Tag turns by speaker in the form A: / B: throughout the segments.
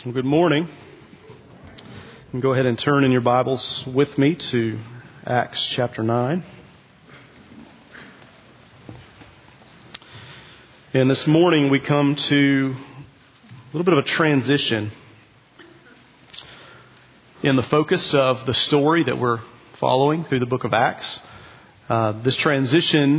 A: Well, good morning. And go ahead and turn in your Bibles with me to Acts chapter 9. And this morning we come to a little bit of a transition in the focus of the story that we're following through the book of Acts. This transition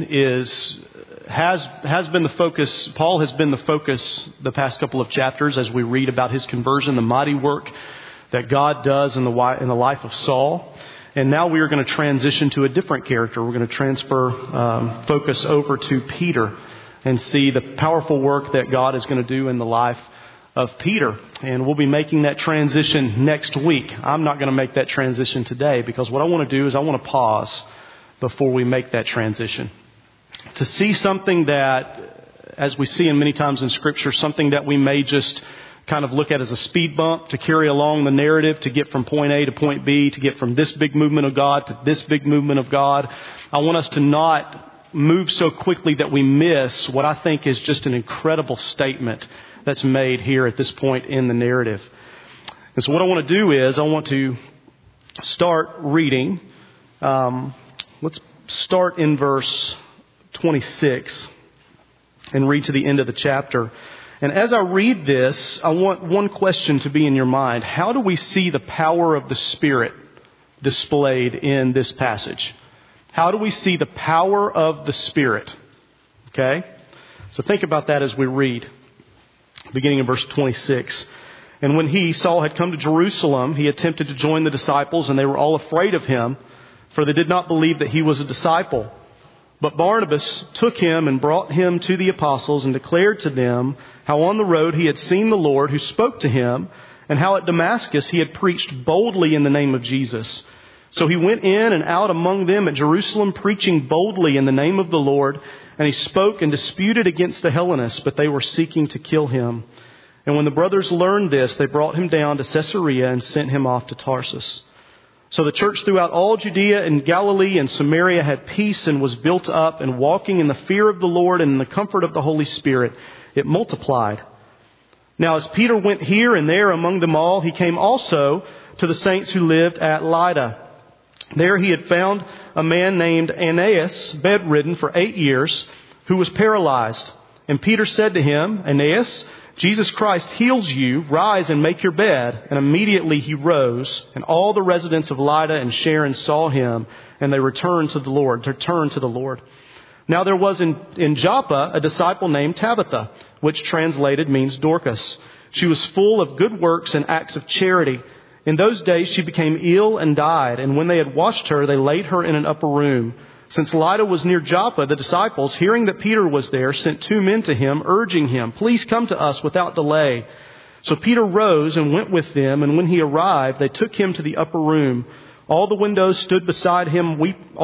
A: has been the focus. Paul has been the focus the past couple of chapters as we read about his conversion, the mighty work that God does in the life of Saul. And now we are going to transition to a different character. We're going to transfer focus over to Peter and see the powerful work that God is going to do in the life of Peter. And we'll be making that transition next week. I'm not going to make that transition today because what I want to do is I want to pause before we make that transition. To see something that, as we see in many times in Scripture, something that we may just kind of look at as a speed bump to carry along the narrative, to get from point A to point B, to get from this big movement of God to this big movement of God. I want us to not move so quickly that we miss what I think is just an incredible statement that's made here at this point in the narrative. And so what I want to do is I want to start reading. Let's start in verse 26 and read to the end of the chapter. And as I read this, I want one question to be in your mind. How do we see the power of the Spirit displayed in this passage? How do we see the power of the Spirit? Okay? So think about that as we read. Beginning in verse 26. And when Saul had come to Jerusalem, he attempted to join the disciples, and they were all afraid of him, for they did not believe that he was a disciple. But Barnabas took him and brought him to the apostles and declared to them how on the road he had seen the Lord who spoke to him, and how at Damascus he had preached boldly in the name of Jesus. So he went in and out among them at Jerusalem, preaching boldly in the name of the Lord. And he spoke and disputed against the Hellenists, but they were seeking to kill him. And when the brothers learned this, they brought him down to Caesarea and sent him off to Tarsus. So the church throughout all Judea and Galilee and Samaria had peace and was built up, and walking in the fear of the Lord and in the comfort of the Holy Spirit, it multiplied. Now as Peter went here and there among them all, he came also to the saints who lived at Lydda. There he had found a man named Aeneas, bedridden for 8 years, who was paralyzed. And Peter said to him, Aeneas, Jesus Christ heals you. Rise and make your bed. And immediately he rose, and all the residents of Lydda and Sharon saw him, and they returned to the Lord. Now there was in Joppa a disciple named Tabitha, which translated means Dorcas. She was full of good works and acts of charity. In those days she became ill and died, and when they had washed her, they laid her in an upper room. Since Lydda was near Joppa, the disciples, hearing that Peter was there, sent 2 men to him, urging him, Please come to us without delay. So Peter rose and went with them, and when he arrived, they took him to the upper room. All the widows stood beside him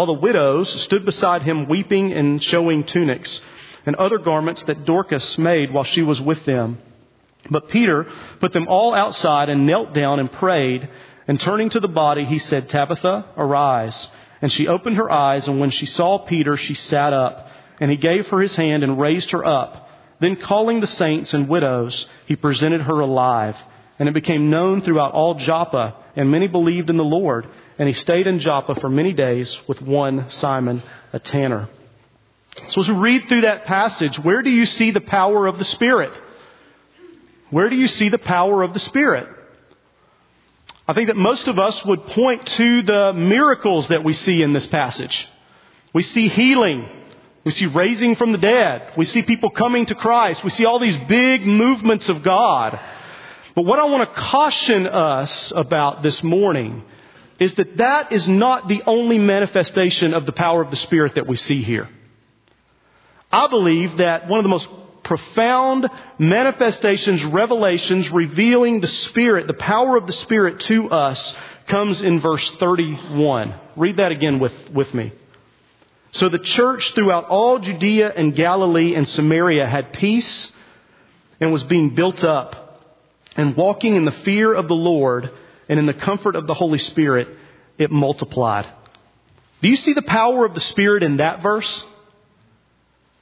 A: weeping and showing tunics, and other garments that Dorcas made while she was with them. But Peter put them all outside and knelt down and prayed. And turning to the body, he said, Tabitha, arise. And she opened her eyes, and when she saw Peter, she sat up. And he gave her his hand and raised her up. Then calling the saints and widows, he presented her alive. And it became known throughout all Joppa, and many believed in the Lord. And he stayed in Joppa for many days with one Simon, a tanner. So as we read through that passage, where do you see the power of the Spirit? Where do you see the power of the Spirit? I think that most of us would point to the miracles that we see in this passage. We see healing. We see raising from the dead. We see people coming to Christ. We see all these big movements of God. But what I want to caution us about this morning is that is not the only manifestation of the power of the Spirit that we see here. I believe that one of the most profound manifestations, revelations, revealing the Spirit, the power of the Spirit to us, comes in verse 31. Read that again with me. So the church throughout all Judea and Galilee and Samaria had peace and was being built up, and walking in the fear of the Lord and in the comfort of the Holy Spirit, it multiplied. Do you see the power of the Spirit in that verse?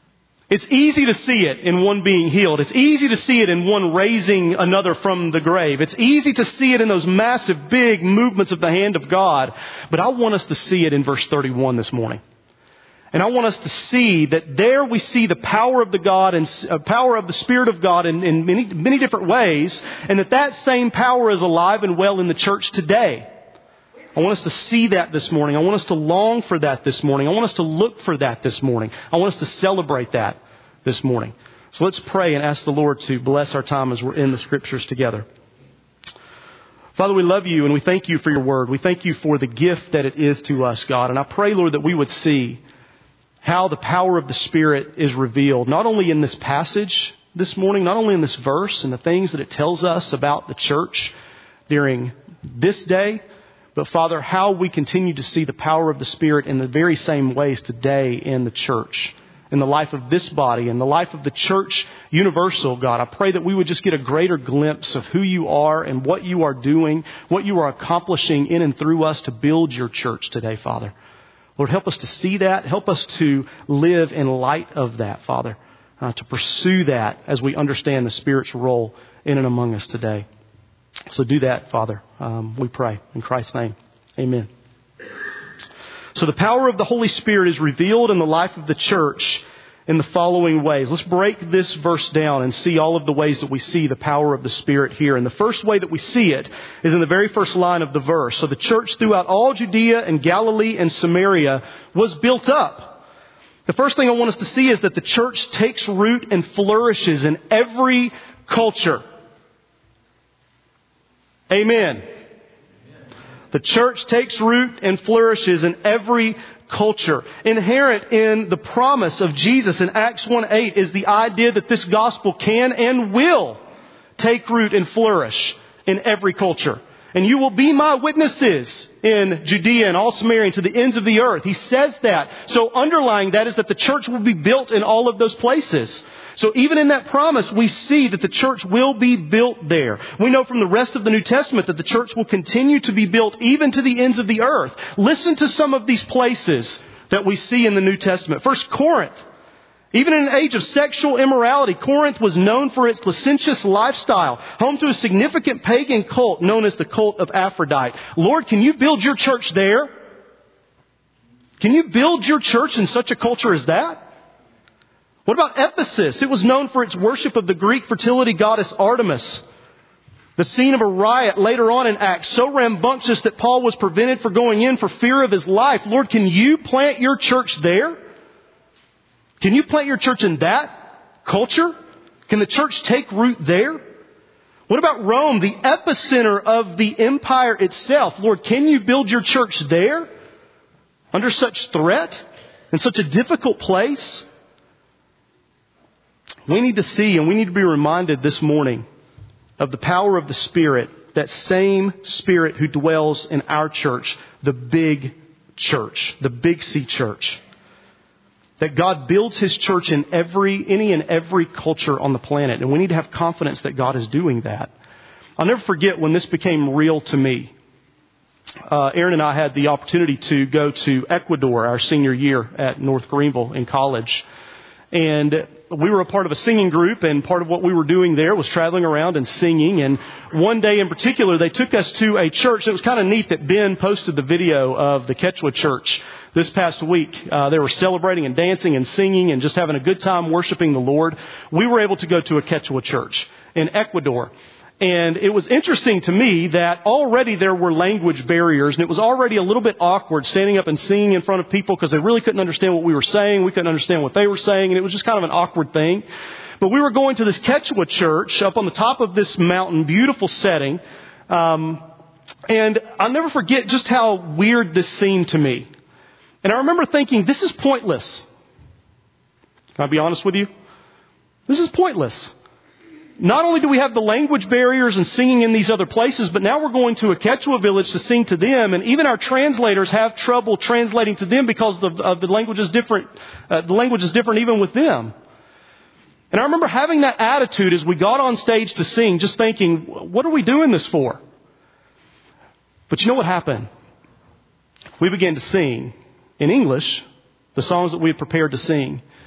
A: It's easy to see it in one being healed. It's easy to see it in one raising another from the grave. It's easy to see it in those massive, big movements of the hand of God. But I want us to see it in verse 31 this morning. And I want us to see that there we see the power of the God and power of the Spirit of God in many different ways, and that same power is alive and well in the church today. I want us to see that this morning. I want us to long for that this morning. I want us to look for that this morning. I want us to celebrate that this morning. So let's pray and ask the Lord to bless our time as we're in the Scriptures together. Father, we love you and we thank you for your word. We thank you for the gift that it is to us, God. And I pray, Lord, that we would see how the power of the Spirit is revealed, not only in this passage this morning, not only in this verse and the things that it tells us about the church during this day, but Father, how we continue to see the power of the Spirit in the very same ways today in the church, in the life of this body, in the life of the church universal, God. I pray that we would just get a greater glimpse of who you are and what you are doing, what you are accomplishing in and through us to build your church today, Father. Lord, help us to see that. Help us to live in light of that, Father, to pursue that as we understand the Spirit's role in and among us today. So do that, Father. We pray in Christ's name. Amen. So the power of the Holy Spirit is revealed in the life of the church in the following ways. Let's break this verse down and see all of the ways that we see the power of the Spirit here. And the first way that we see it is in the very first line of the verse. So the church throughout all Judea and Galilee and Samaria was built up. The first thing I want us to see is that the church takes root and flourishes in every culture. Amen. The church takes root and flourishes in every culture. Inherent in the promise of Jesus in Acts 1:8 is the idea that this gospel can and will take root and flourish in every culture. And you will be my witnesses in Judea and all Samaria and to the ends of the earth. He says that. So underlying that is that the church will be built in all of those places. So even in that promise, we see that the church will be built there. We know from the rest of the New Testament that the church will continue to be built even to the ends of the earth. Listen to some of these places that we see in the New Testament. First, Corinth. Even in an age of sexual immorality, Corinth was known for its licentious lifestyle, home to a significant pagan cult known as the cult of Aphrodite. Lord, can you build your church there? Can you build your church in such a culture as that? What about Ephesus? It was known for its worship of the Greek fertility goddess Artemis. The scene of a riot later on in Acts, so rambunctious that Paul was prevented from going in for fear of his life. Lord, can you plant your church there? Can you plant your church in that culture? Can the church take root there? What about Rome, the epicenter of the empire itself? Lord, can you build your church there? Under such threat? In such a difficult place? We need to see and we need to be reminded this morning of the power of the Spirit, that same Spirit who dwells in our church, the big church, the Big C church. That God builds His church in any and every culture on the planet. And we need to have confidence that God is doing that. I'll never forget when this became real to me. Aaron and I had the opportunity to go to Ecuador our senior year at North Greenville in college. And we were a part of a singing group, and part of what we were doing there was traveling around and singing. And one day in particular, they took us to a church. It was kind of neat that Ben posted the video of the Quechua church this past week. They were celebrating and dancing and singing and just having a good time worshiping the Lord. We were able to go to a Quechua church in Ecuador. And it was interesting to me that already there were language barriers, and it was already a little bit awkward standing up and singing in front of people because they really couldn't understand what we were saying. We couldn't understand what they were saying, and it was just kind of an awkward thing. But we were going to this Quechua church up on the top of this mountain, beautiful setting. And I'll never forget just how weird this seemed to me. And I remember thinking, this is pointless. Can I be honest with you? This is pointless. Not only do we have the language barriers and singing in these other places, but now we're going to a Quechua village to sing to them. And even our translators have trouble translating to them because of the language is different. The language is different even with them. And I remember having that attitude as we got on stage to sing, just thinking, what are we doing this for? But you know what happened? We began to sing in English the songs that we had prepared to sing.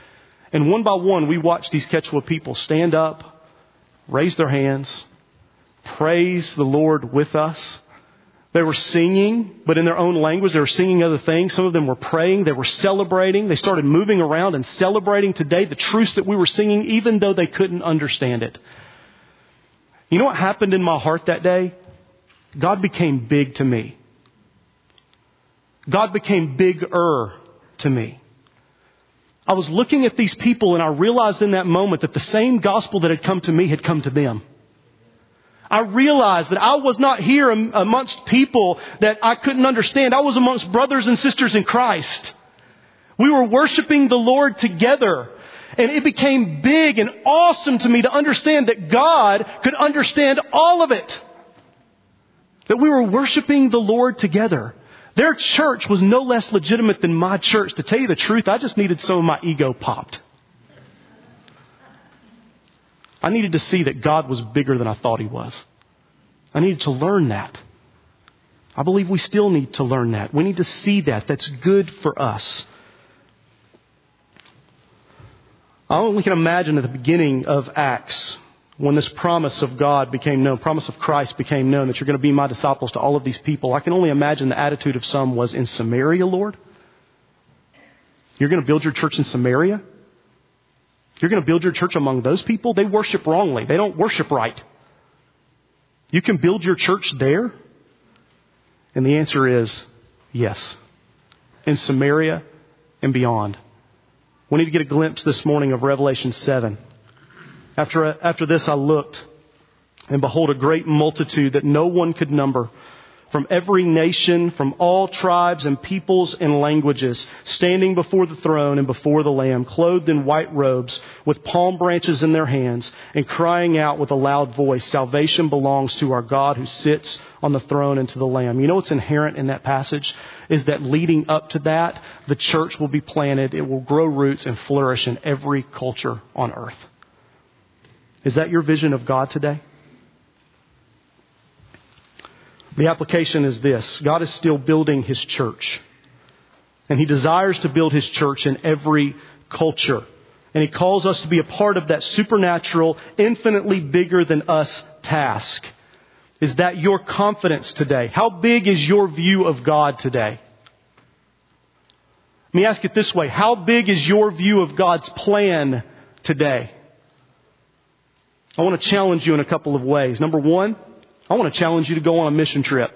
A: And one by one, we watched these Quechua people stand up, raise their hands, praise the Lord with us. They were singing, but in their own language, they were singing other things. Some of them were praying. They were celebrating. They started moving around and celebrating today the truths that we were singing, even though they couldn't understand it. You know what happened in my heart that day? God became big to me. God became bigger to me. I was looking at these people and I realized in that moment that the same gospel that had come to me had come to them. I realized that I was not here amongst people that I couldn't understand. I was amongst brothers and sisters in Christ. We were worshiping the Lord together. And it became big and awesome to me to understand that God could understand all of it. That we were worshiping the Lord together. Their church was no less legitimate than my church. To tell you the truth, I just needed some of my ego popped. I needed to see that God was bigger than I thought He was. I needed to learn that. I believe we still need to learn that. We need to see that. That's good for us. I only can imagine at the beginning of Acts, when this promise of God became known, promise of Christ became known, that you're going to be my disciples to all of these people. I can only imagine the attitude of some was, in Samaria, Lord? You're going to build your church in Samaria? You're going to build your church among those people? They worship wrongly. They don't worship right. You can build your church there? And the answer is yes. In Samaria and beyond. We need to get a glimpse this morning of Revelation 7. After this I looked, and behold, a great multitude that no one could number, from every nation, from all tribes and peoples and languages, standing before the throne and before the Lamb, clothed in white robes, with palm branches in their hands, and crying out with a loud voice, "Salvation belongs to our God who sits on the throne and to the Lamb." You know what's inherent in that passage? Is that leading up to that, the church will be planted, it will grow roots and flourish in every culture on earth. Is that your vision of God today? The application is this. God is still building His church. And He desires to build His church in every culture. And He calls us to be a part of that supernatural, infinitely bigger than us task. Is that your confidence today? How big is your view of God today? Let me ask it this way. How big is your view of God's plan today? I want to challenge you in a couple of ways. Number one, I want to challenge you to go on a mission trip.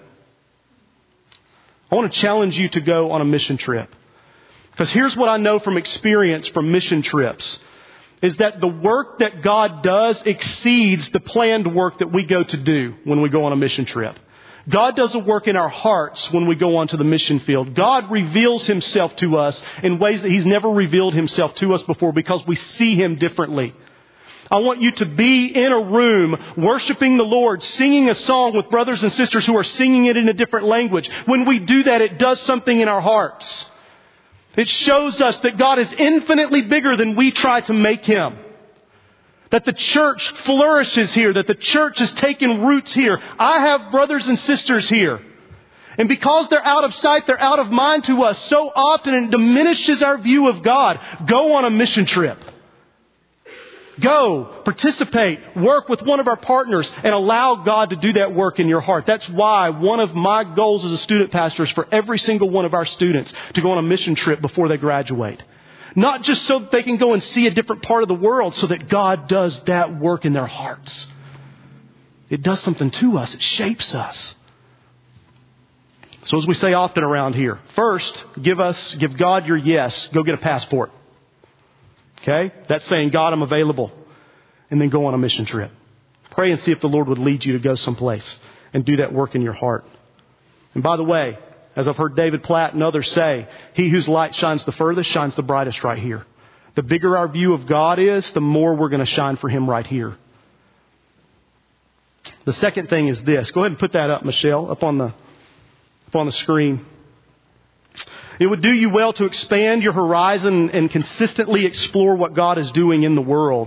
A: I want to challenge you to go on a mission trip. Because here's what I know from experience from mission trips, is that the work that God does exceeds the planned work that we go to do when we go on a mission trip. God does a work in our hearts when we go onto the mission field. God reveals Himself to us in ways that He's never revealed Himself to us before because we see Him differently. I want you to be in a room worshiping the Lord, singing a song with brothers and sisters who are singing it in a different language. When we do that, it does something in our hearts. It shows us that God is infinitely bigger than we try to make Him. That the church flourishes here, that the church has taken roots here. I have brothers and sisters here. And because they're out of sight, they're out of mind to us so often, and it diminishes our view of God. Go on a mission trip. Go, participate, work with one of our partners, and allow God to do that work in your heart. That's why one of my goals as a student pastor is for every single one of our students to go on a mission trip before they graduate. Not just so that they can go and see a different part of the world, so that God does that work in their hearts. It does something to us. It shapes us. So as we say often around here, first, give God your yes. Go get a passport. Okay? That's saying, God, I'm available. And then go on a mission trip. Pray and see if the Lord would lead you to go someplace and do that work in your heart. And by the way, as I've heard David Platt and others say, he whose light shines the furthest shines the brightest right here. The bigger our view of God is, the more we're going to shine for Him right here. The second thing is this. Go ahead and put that up, Michelle, up on the screen. It would do you well to expand your horizon and consistently explore what God is doing in the world.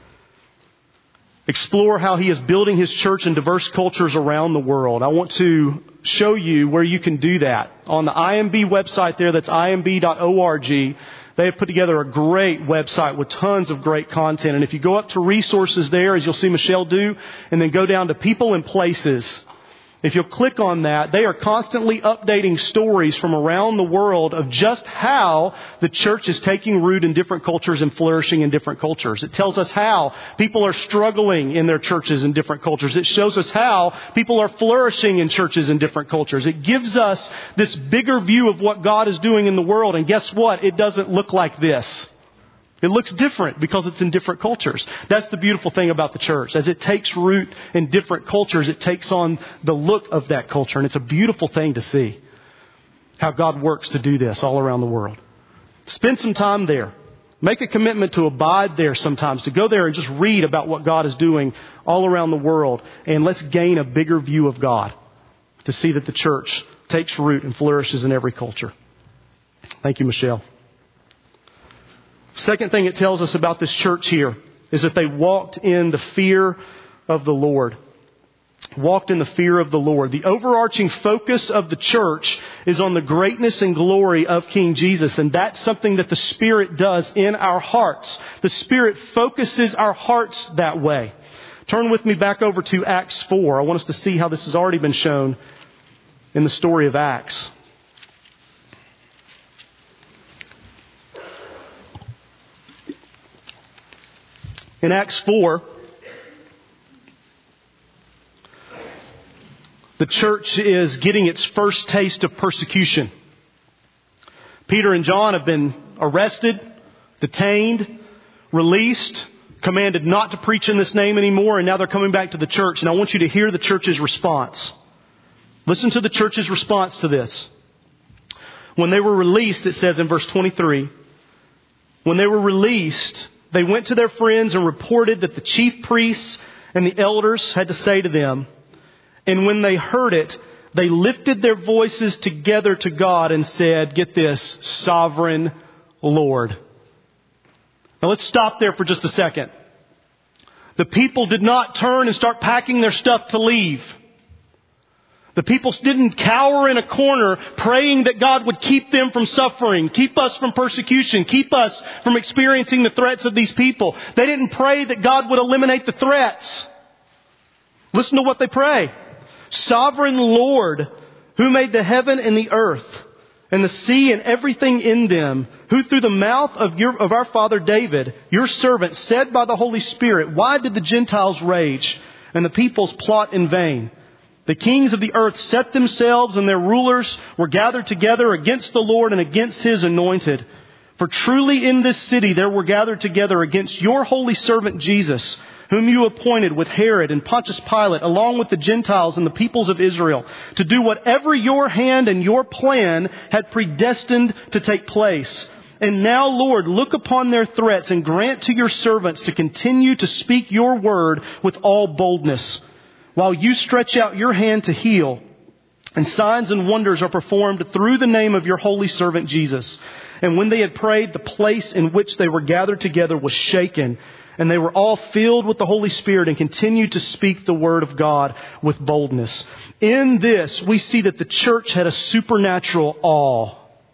A: Explore how He is building His church in diverse cultures around the world. I want to show you where you can do that. On the IMB website there, that's imb.org, They have put together a great website with tons of great content. And if you go up to resources there, as you'll see Michelle do, and then go down to people and places, if you'll click on that, they are constantly updating stories from around the world of just how the church is taking root in different cultures and flourishing in different cultures. It tells us how people are struggling in their churches in different cultures. It shows us how people are flourishing in churches in different cultures. It gives us this bigger view of what God is doing in the world. And guess what? It doesn't look like this. It looks different because it's in different cultures. That's the beautiful thing about the church. As it takes root in different cultures, it takes on the look of that culture. And it's a beautiful thing to see how God works to do this all around the world. Spend some time there. Make a commitment to abide there sometimes, to go there and just read about what God is doing all around the world. And let's gain a bigger view of God to see that the church takes root and flourishes in every culture. Thank you, Michelle. Second thing it tells us about this church here is that they walked in the fear of the Lord. Walked in the fear of the Lord. The overarching focus of the church is on the greatness and glory of King Jesus. And that's something that the Spirit does in our hearts. The Spirit focuses our hearts that way. Turn with me back over to Acts 4. I want us to see how this has already been shown in the story of Acts. In Acts 4, the church is getting its first taste of persecution. Peter and John have been arrested, detained, released, commanded not to preach in this name anymore, and now they're coming back to the church. And I want you to hear the church's response. Listen to the church's response to this. When they were released, it says in verse 23, when they were released, they went to their friends and reported that the chief priests and the elders had to say to them. And when they heard it, they lifted their voices together to God and said, get this, Sovereign Lord. Now let's stop there for just a second. The people did not turn and start packing their stuff to leave. The people didn't cower in a corner praying that God would keep them from suffering, keep us from persecution, keep us from experiencing the threats of these people. They didn't pray that God would eliminate the threats. Listen to what they pray. Sovereign Lord, who made the heaven and the earth and the sea and everything in them, who through the mouth of our father David, your servant, said by the Holy Spirit, why did the Gentiles rage and the peoples plot in vain? The kings of the earth set themselves and their rulers were gathered together against the Lord and against His anointed. For truly in this city there were gathered together against your holy servant Jesus, whom you appointed with Herod and Pontius Pilate, along with the Gentiles and the peoples of Israel, to do whatever your hand and your plan had predestined to take place. And now, Lord, look upon their threats and grant to your servants to continue to speak your word with all boldness, while you stretch out your hand to heal, and signs and wonders are performed through the name of your holy servant Jesus. And when they had prayed, the place in which they were gathered together was shaken, and they were all filled with the Holy Spirit and continued to speak the word of God with boldness. In this, we see that the church had a supernatural awe.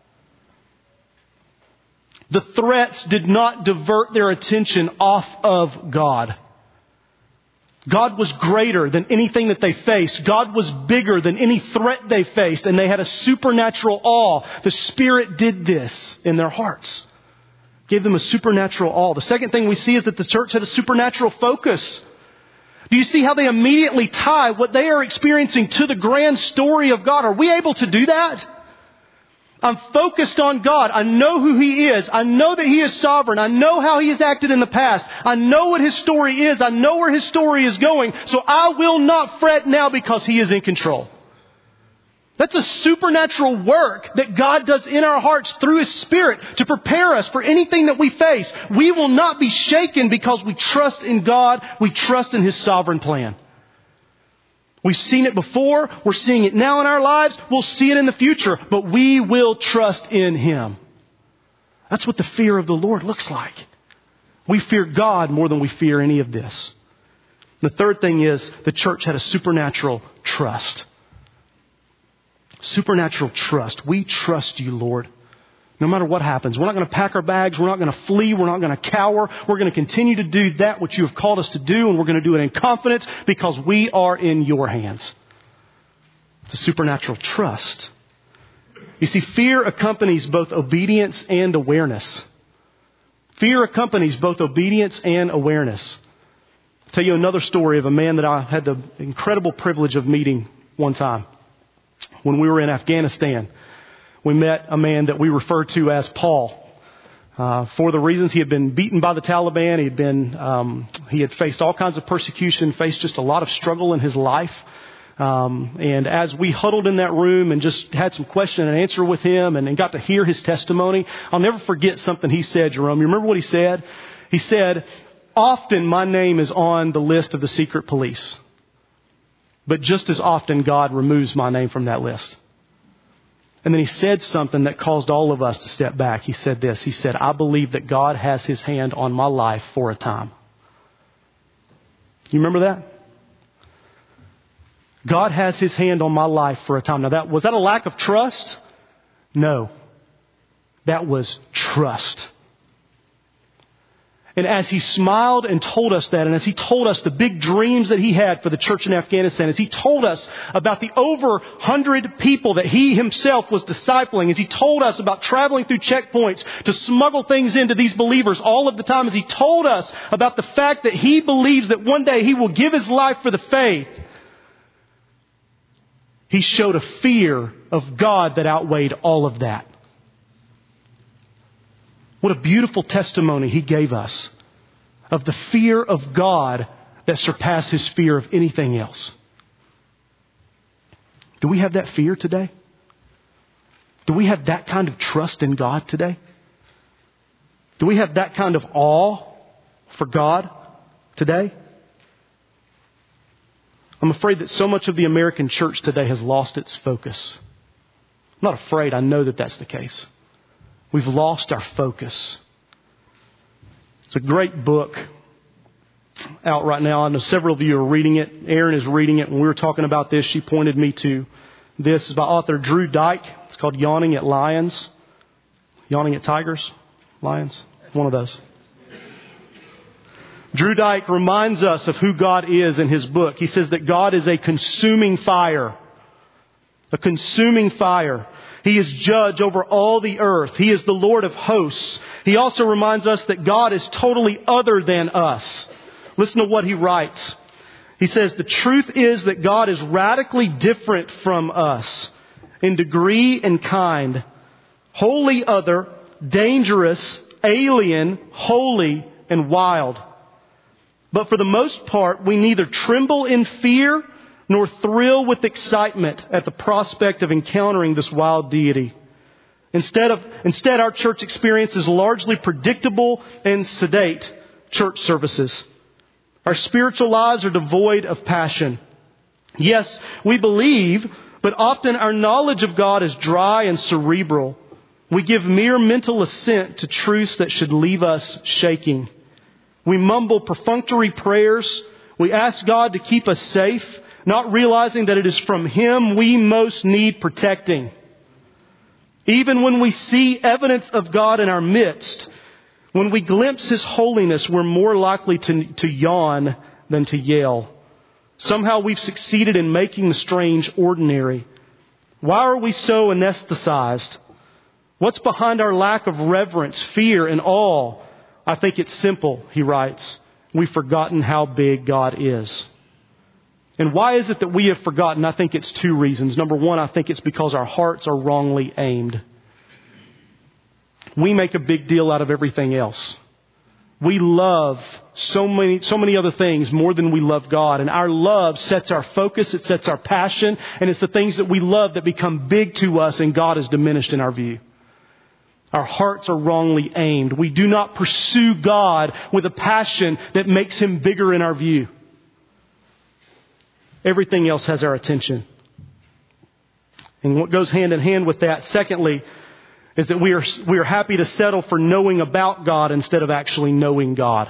A: The threats did not divert their attention off of God. God was greater than anything that they faced. God was bigger than any threat they faced. And they had a supernatural awe. The Spirit did this in their hearts. Gave them a supernatural awe. The second thing we see is that the church had a supernatural focus. Do you see how they immediately tie what they are experiencing to the grand story of God? Are we able to do that? I'm focused on God. I know who He is. I know that He is sovereign. I know how He has acted in the past. I know what His story is. I know where His story is going. So I will not fret now because He is in control. That's a supernatural work that God does in our hearts through His Spirit to prepare us for anything that we face. We will not be shaken because we trust in God. We trust in His sovereign plan. We've seen it before. We're seeing it now in our lives. We'll see it in the future. But we will trust in Him. That's what the fear of the Lord looks like. We fear God more than we fear any of this. The third thing is the church had a supernatural trust. Supernatural trust. We trust you, Lord. No matter what happens, we're not going to pack our bags. We're not going to flee. We're not going to cower. We're going to continue to do that which you have called us to do, and we're going to do it in confidence because we are in your hands. It's a supernatural trust. You see, fear accompanies both obedience and awareness. Fear accompanies both obedience and awareness. I'll tell you another story of a man that I had the incredible privilege of meeting one time. When we were in Afghanistan, we met a man that we refer to as Paul. For the reasons he had been beaten by the Taliban, he had faced all kinds of persecution, faced just a lot of struggle in his life. And as we huddled in that room and just had some question and answer with him and got to hear his testimony, I'll never forget something he said, Jerome. You remember what he said? He said, often my name is on the list of the secret police, but just as often God removes my name from that list. And then he said something that caused all of us to step back. He said this. He said, I believe that God has his hand on my life for a time. You remember that? God has his hand on my life for a time. Now, was that a lack of trust? No. That was trust. And as he smiled and told us that, and as he told us the big dreams that he had for the church in Afghanistan, as he told us about the over 100 people that he himself was discipling, as he told us about traveling through checkpoints to smuggle things into these believers all of the time, as he told us about the fact that he believes that one day he will give his life for the faith, he showed a fear of God that outweighed all of that. What a beautiful testimony he gave us of the fear of God that surpassed his fear of anything else. Do we have that fear today? Do we have that kind of trust in God today? Do we have that kind of awe for God today? I'm afraid that so much of the American church today has lost its focus. I'm not afraid. I know that that's the case. We've lost our focus. It's a great book out right now. I know several of you are reading it. Erin is reading it. When we were talking about this, she pointed me to this. It's by author Drew Dyke. It's called Yawning at Lions. Yawning at Tigers? Lions? One of those. Drew Dyke reminds us of who God is in his book. He says that God is a consuming fire. A consuming fire. He is judge over all the earth. He is the Lord of hosts. He also reminds us that God is totally other than us. Listen to what he writes. He says, the truth is that God is radically different from us in degree and kind. Wholly other, dangerous, alien, holy, and wild. But for the most part, we neither tremble in fear nor thrill with excitement at the prospect of encountering this wild deity. Instead, our church experience is largely predictable and sedate church services. Our spiritual lives are devoid of passion. Yes, we believe, but often our knowledge of God is dry and cerebral. We give mere mental assent to truths that should leave us shaking. We mumble perfunctory prayers. We ask God to keep us safe, not realizing that it is from Him we most need protecting. Even when we see evidence of God in our midst, when we glimpse His holiness, we're more likely to yawn than to yell. Somehow we've succeeded in making the strange ordinary. Why are we so anesthetized? What's behind our lack of reverence, fear, and awe? I think it's simple, he writes. We've forgotten how big God is. And why is it that we have forgotten? I think it's two reasons. Number one, I think it's because our hearts are wrongly aimed. We make a big deal out of everything else. We love so many other things more than we love God. And our love sets our focus, it sets our passion, and it's the things that we love that become big to us, and God is diminished in our view. Our hearts are wrongly aimed. We do not pursue God with a passion that makes Him bigger in our view. Everything else has our attention. And what goes hand in hand with that, secondly, is that we are happy to settle for knowing about God instead of actually knowing God.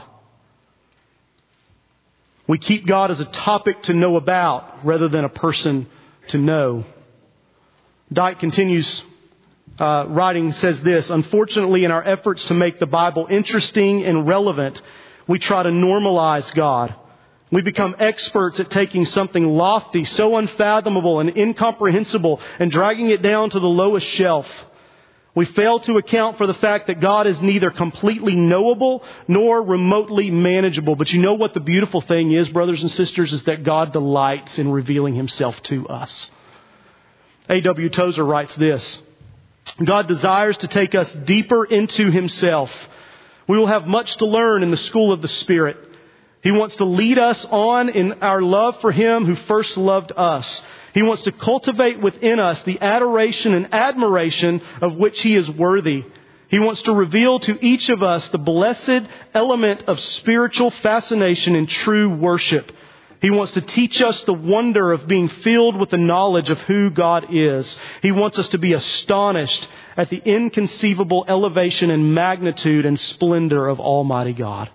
A: We keep God as a topic to know about rather than a person to know. Dyke continues writing says this: unfortunately, in our efforts to make the Bible interesting and relevant, we try to normalize God. We become experts at taking something lofty, so unfathomable and incomprehensible, and dragging it down to the lowest shelf. We fail to account for the fact that God is neither completely knowable nor remotely manageable. But you know what the beautiful thing is, brothers and sisters, is that God delights in revealing Himself to us. A.W. Tozer writes this: God desires to take us deeper into Himself. We will have much to learn in the school of the Spirit. He wants to lead us on in our love for Him who first loved us. He wants to cultivate within us the adoration and admiration of which He is worthy. He wants to reveal to each of us the blessed element of spiritual fascination and true worship. He wants to teach us the wonder of being filled with the knowledge of who God is. He wants us to be astonished at the inconceivable elevation and magnitude and splendor of Almighty God.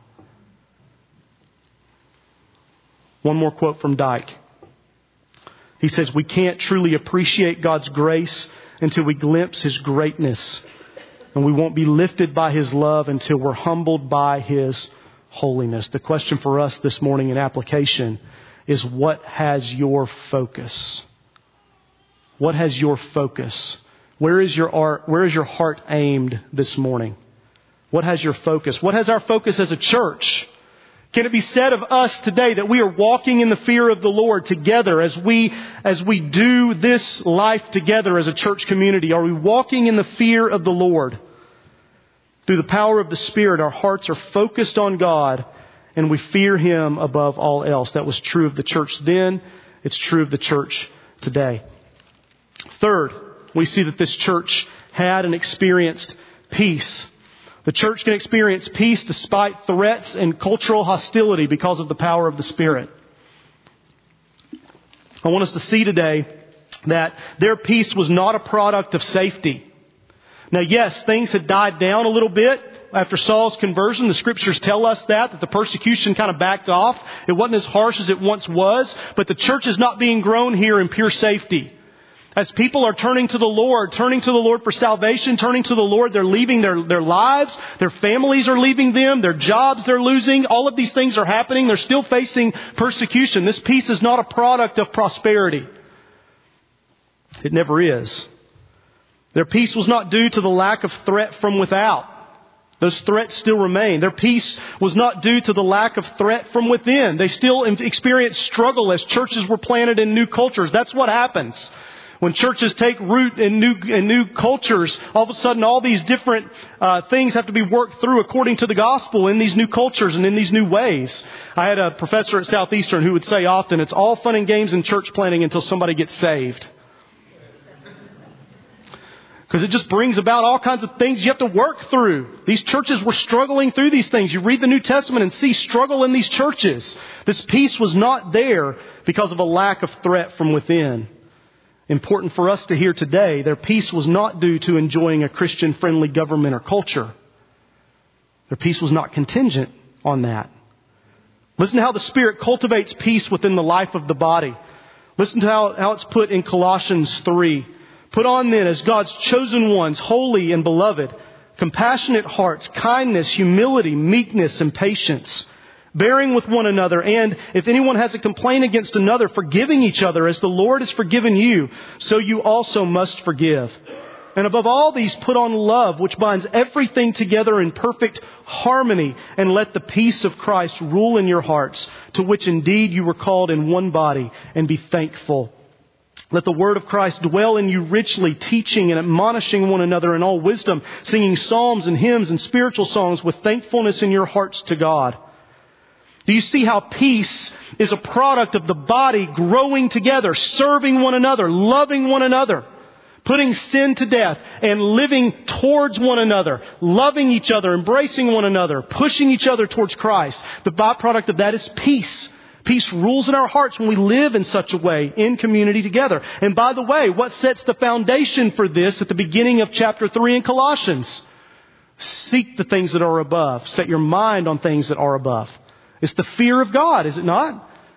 A: One more quote from Dyke. He says, we can't truly appreciate God's grace until we glimpse His greatness. And we won't be lifted by His love until we're humbled by His holiness. The question for us this morning in application is, what has your focus? What has your focus? Where is your heart aimed this morning? What has your focus? What has our focus as a church? Can it be said of us today that we are walking in the fear of the Lord together as we do this life together as a church community? Are we walking in the fear of the Lord? Through the power of the Spirit, our hearts are focused on God and we fear Him above all else. That was true of the church then. It's true of the church today. Third, we see that this church had and experienced peace. The church can experience peace despite threats and cultural hostility because of the power of the Spirit. I want us to see today that their peace was not a product of safety. Now, yes, things had died down a little bit after Saul's conversion. The Scriptures tell us that the persecution kind of backed off. It wasn't as harsh as it once was, but the church is not being grown here in pure safety. As people are turning to the Lord for salvation, turning to the Lord, they're leaving their lives, their families are leaving them, their jobs they're losing. All of these things are happening. They're still facing persecution. This peace is not a product of prosperity. It never is. Their peace was not due to the lack of threat from without. Those threats still remain. Their peace was not due to the lack of threat from within. They still experienced struggle as churches were planted in new cultures. That's what happens. When churches take root in new cultures, all of a sudden all these different things have to be worked through according to the gospel in these new cultures and in these new ways. I had a professor at Southeastern who would say often, it's all fun and games in church planting until somebody gets saved. Because it just brings about all kinds of things you have to work through. These churches were struggling through these things. You read the New Testament and see struggle in these churches. This peace was not there because of a lack of threat from within. Important for us to hear today, their peace was not due to enjoying a Christian-friendly government or culture. Their peace was not contingent on that. Listen to how the Spirit cultivates peace within the life of the body. Listen to how it's put in Colossians 3. Put on then as God's chosen ones, holy and beloved, compassionate hearts, kindness, humility, meekness, and patience, bearing with one another, and if anyone has a complaint against another, forgiving each other as the Lord has forgiven you, so you also must forgive. And above all these, put on love, which binds everything together in perfect harmony, and let the peace of Christ rule in your hearts, to which indeed you were called in one body, and be thankful. Let the word of Christ dwell in you richly, teaching and admonishing one another in all wisdom, singing psalms and hymns and spiritual songs with thankfulness in your hearts to God. Do you see how peace is a product of the body growing together, serving one another, loving one another, putting sin to death and living towards one another, loving each other, embracing one another, pushing each other towards Christ? The byproduct of that is peace. Peace rules in our hearts when we live in such a way in community together. And by the way, what sets the foundation for this at the beginning of chapter 3 in Colossians? Seek the things that are above. Set your mind on things that are above. It's the fear of God, is it not?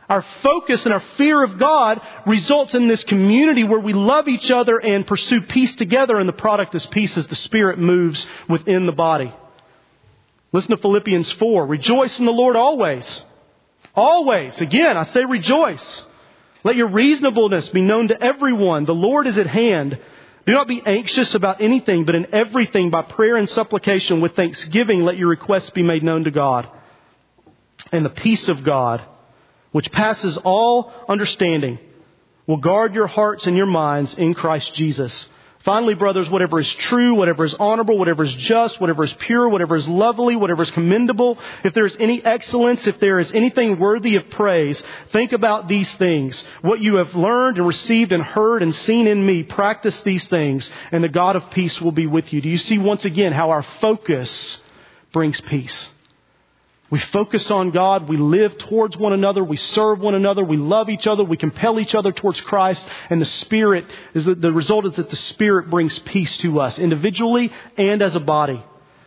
A: Our focus and our fear of God results in this community where we love each other and pursue peace together, and the product is peace as the Spirit moves within the body. Listen to Philippians 4. Rejoice in the Lord always. Always. Again, I say rejoice. Let your reasonableness be known to everyone. The Lord is at hand. Do not be anxious about anything, but in everything by prayer and supplication with thanksgiving let your requests be made known to God. And the peace of God, which passes all understanding, will guard your hearts and your minds in Christ Jesus. Finally, brothers, whatever is true, whatever is honorable, whatever is just, whatever is pure, whatever is lovely, whatever is commendable, if there is any excellence, if there is anything worthy of praise, think about these things. What you have learned and received and heard and seen in me, practice these things, and the God of peace will be with you. Do you see once again how our focus brings peace? We focus on God. We live towards one another. We serve one another. We love each other. We compel each other towards Christ. And the result is that the Spirit brings peace to us individually and as a body.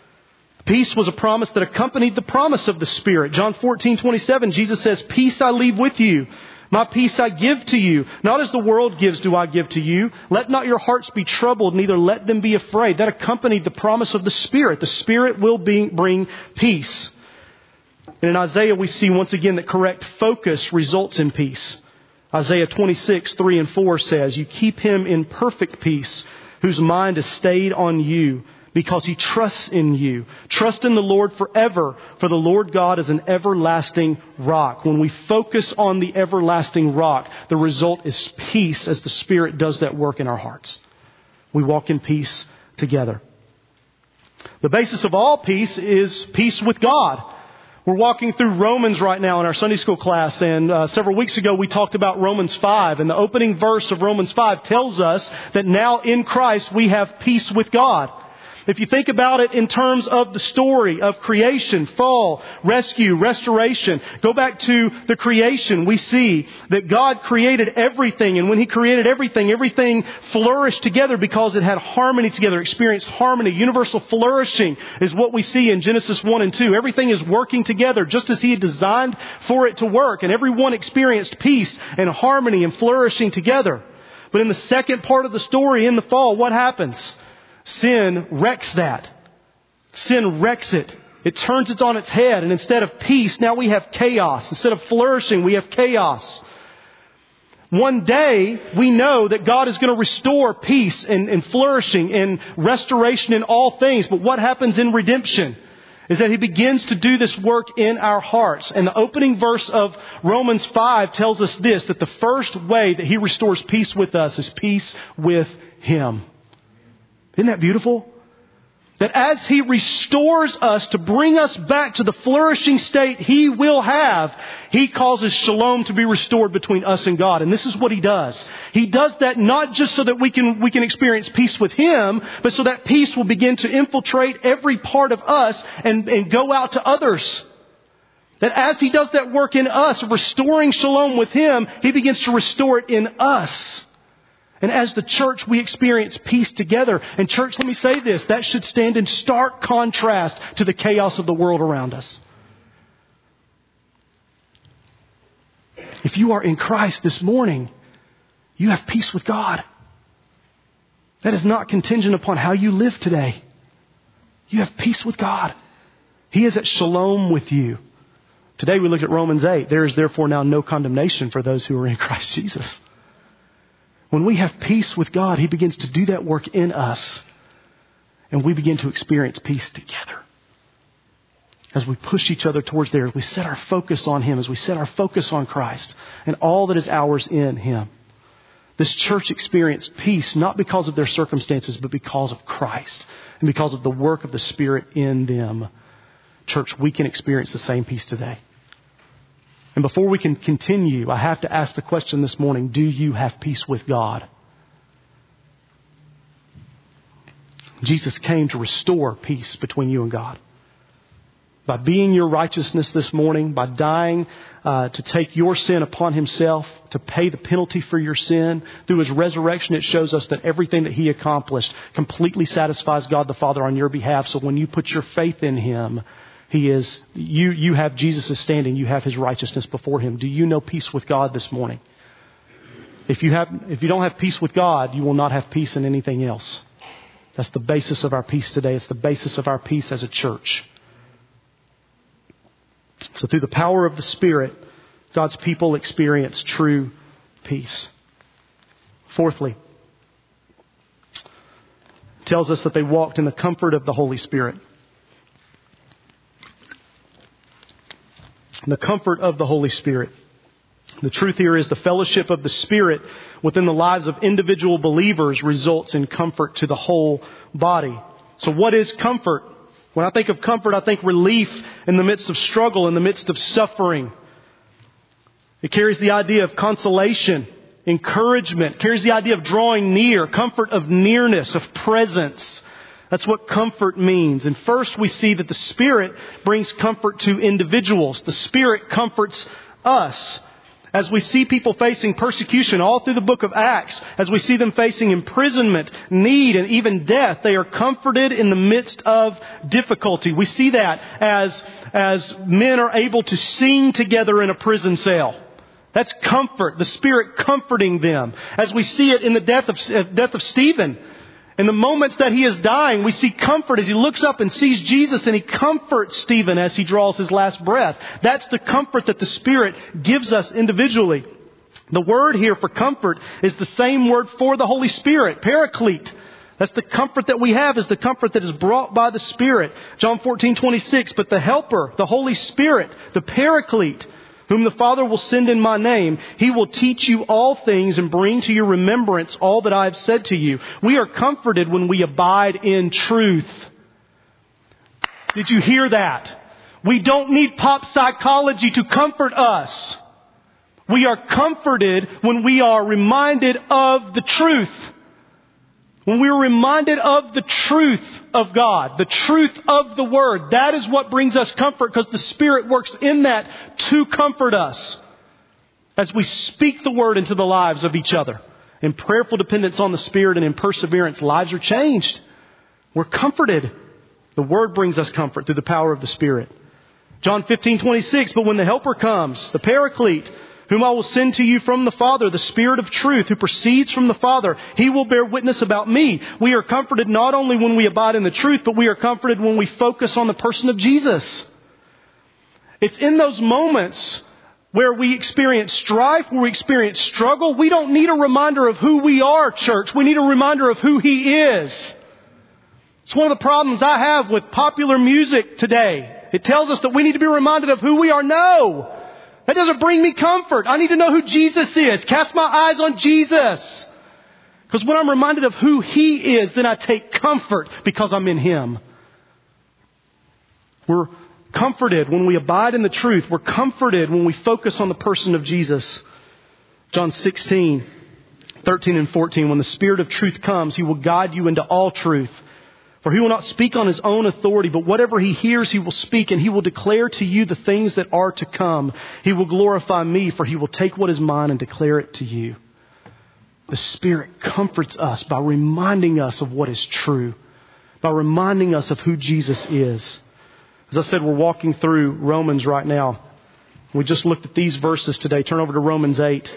A: Peace was a promise that accompanied the promise of the Spirit. John 14:27, Jesus says, "Peace I leave with you. My peace I give to you. Not as the world gives do I give to you. Let not your hearts be troubled, neither let them be afraid." That accompanied the promise of the Spirit. The Spirit will bring peace. And in Isaiah, we see once again that correct focus results in peace. Isaiah 26:3-4 says, "You keep him in perfect peace, whose mind is stayed on you, because he trusts in you. Trust in the Lord forever, for the Lord God is an everlasting rock." When we focus on the everlasting rock, the result is peace as the Spirit does that work in our hearts. We walk in peace together. The basis of all peace is peace with God. We're walking through Romans right now in our Sunday school class, and several weeks ago we talked about Romans 5, and the opening verse of Romans 5 tells us that now in Christ we have peace with God. If you think about it in terms of the story of creation, fall, rescue, restoration, go back to the creation, we see that God created everything. And when He created everything, everything flourished together because it had harmony together, experienced harmony. Universal flourishing is what we see in Genesis 1 and 2. Everything is working together just as He had designed for it to work. And everyone experienced peace and harmony and flourishing together. But in the second part of the story, in the fall, what happens? Sin wrecks that. Sin wrecks it. It turns it on its head. And instead of peace, now we have chaos. Instead of flourishing, we have chaos. One day, we know that God is going to restore peace and flourishing and restoration in all things. But what happens in redemption is that He begins to do this work in our hearts. And the opening verse of Romans 5 tells us this, that the first way that He restores peace with us is peace with Him. Isn't that beautiful? That as He restores us to bring us back to the flourishing state He will have, He causes shalom to be restored between us and God. And this is what He does. He does that not just so that we can experience peace with Him, but so that peace will begin to infiltrate every part of us and go out to others. That as He does that work in us, restoring shalom with Him, He begins to restore it in us. And as the church, we experience peace together. And church, let me say this, that should stand in stark contrast to the chaos of the world around us. If you are in Christ this morning, you have peace with God. That is not contingent upon how you live today. You have peace with God. He is at shalom with you. Today we looked at Romans 8. There is therefore now no condemnation for those who are in Christ Jesus. When we have peace with God, He begins to do that work in us. And we begin to experience peace together. As we push each other towards there, as we set our focus on Him, as we set our focus on Christ and all that is ours in Him. This church experienced peace not because of their circumstances, but because of Christ and because of the work of the Spirit in them. Church, we can experience the same peace today. And before we can continue, I have to ask the question this morning, do you have peace with God? Jesus came to restore peace between you and God. By being your righteousness this morning, by dying to take your sin upon Himself, to pay the penalty for your sin. Through His resurrection, it shows us that everything that He accomplished completely satisfies God the Father on your behalf. So when you put your faith in Him, He is, you have Jesus' standing. You have His righteousness before Him. Do you know peace with God this morning? If you don't have peace with God, you will not have peace in anything else. That's the basis of our peace today. It's the basis of our peace as a church. So through the power of the Spirit, God's people experience true peace. Fourthly, it tells us that they walked in the comfort of the Holy Spirit. The comfort of the Holy Spirit. The truth here is the fellowship of the Spirit within the lives of individual believers results in comfort to the whole body. So what is comfort? When I think of comfort, I think relief in the midst of struggle, in the midst of suffering. It carries the idea of consolation, encouragement. It carries the idea of drawing near, comfort of nearness, of presence. That's what comfort means. And first we see that the Spirit brings comfort to individuals. The Spirit comforts us. As we see people facing persecution all through the book of Acts, as we see them facing imprisonment, need, and even death, they are comforted in the midst of difficulty. We see that as men are able to sing together in a prison cell. That's comfort, the Spirit comforting them. As we see it in the death of Stephen. In the moments that he is dying, we see comfort as he looks up and sees Jesus, and he comforts Stephen as he draws his last breath. That's the comfort that the Spirit gives us individually. The word here for comfort is the same word for the Holy Spirit, paraclete. That's the comfort that we have, is the comfort that is brought by the Spirit. John 14:26, but the Helper, the Holy Spirit, the paraclete, whom the Father will send in my name, He will teach you all things and bring to your remembrance all that I have said to you. We are comforted when we abide in truth. Did you hear that? We don't need pop psychology to comfort us. We are comforted when we are reminded of the truth. When we are reminded of the truth of God, the truth of the Word, that is what brings us comfort, because the Spirit works in that to comfort us. As we speak the Word into the lives of each other, in prayerful dependence on the Spirit and in perseverance, lives are changed. We're comforted. The Word brings us comfort through the power of the Spirit. John 15:26, but when the Helper comes, the Paraclete, whom I will send to you from the Father, the Spirit of truth, who proceeds from the Father, He will bear witness about me. We are comforted not only when we abide in the truth, but we are comforted when we focus on the person of Jesus. It's in those moments where we experience strife, where we experience struggle. We don't need a reminder of who we are, church. We need a reminder of who He is. It's one of the problems I have with popular music today. It tells us that we need to be reminded of who we are. No! That doesn't bring me comfort. I need to know who Jesus is. Cast my eyes on Jesus. Because when I'm reminded of who He is, then I take comfort because I'm in Him. We're comforted when we abide in the truth. We're comforted when we focus on the person of Jesus. John 16:13 and 14. When the Spirit of truth comes, He will guide you into all truth. For He will not speak on His own authority, but whatever He hears He will speak, and He will declare to you the things that are to come. He will glorify me, for He will take what is mine and declare it to you. The Spirit comforts us by reminding us of what is true, by reminding us of who Jesus is. As I said, we're walking through Romans right now. We just looked at these verses today. Turn over to Romans 8.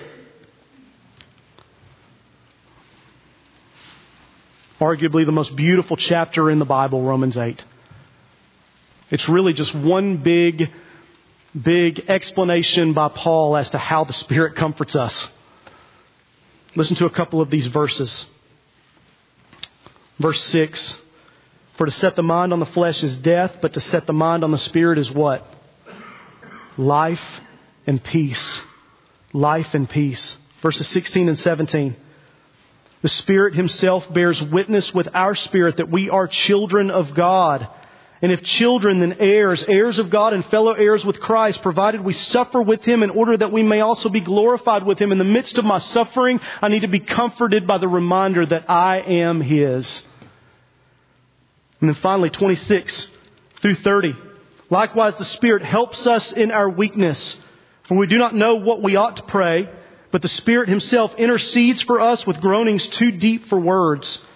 A: Arguably the most beautiful chapter in the Bible, Romans 8. It's really just one big explanation by Paul as to how the Spirit comforts us. Listen to a couple of these verses. Verse 6. For to set the mind on the flesh is death, but to set the mind on the Spirit is what? Life and peace. Life and peace. Verses 16 and 17. The Spirit Himself bears witness with our spirit that we are children of God. And if children, then heirs, heirs of God and fellow heirs with Christ, provided we suffer with Him in order that we may also be glorified with Him. In the midst of my suffering, I need to be comforted by the reminder that I am His. And then finally, 26 through 30. Likewise, the Spirit helps us in our weakness. For we do not know what we ought to pray, but the Spirit Himself intercedes for us with groanings too deep for words.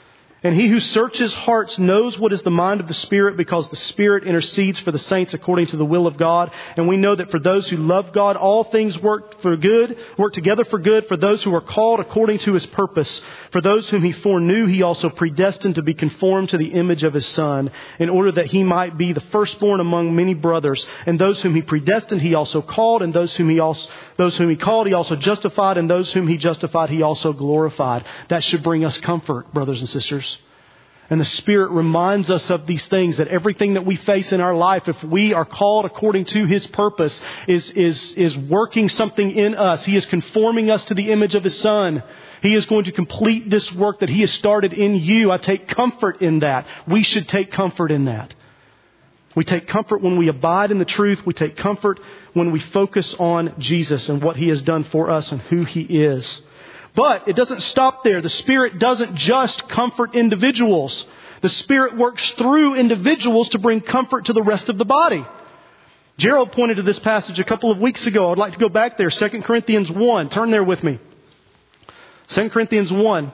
A: And he who searches hearts knows what is the mind of the Spirit, because the Spirit intercedes for the saints according to the will of God. And we know that for those who love God, all things work together for good for those who are called according to His purpose. For those whom He foreknew, He also predestined to be conformed to the image of His Son, in order that He might be the firstborn among many brothers. And those whom He predestined, He also called. And those whom He called, He also justified. And those whom He justified, He also glorified. That should bring us comfort, brothers and sisters. And the Spirit reminds us of these things, that everything that we face in our life, if we are called according to His purpose, is working something in us. He is conforming us to the image of His Son. He is going to complete this work that He has started in you. I take comfort in that. We should take comfort in that. We take comfort when we abide in the truth. We take comfort when we focus on Jesus and what He has done for us and who He is. But it doesn't stop there. The Spirit doesn't just comfort individuals. The Spirit works through individuals to bring comfort to the rest of the body. Gerald pointed to this passage a couple of weeks ago. I'd like to go back there. 2 Corinthians 1. Turn there with me. 2 Corinthians 1.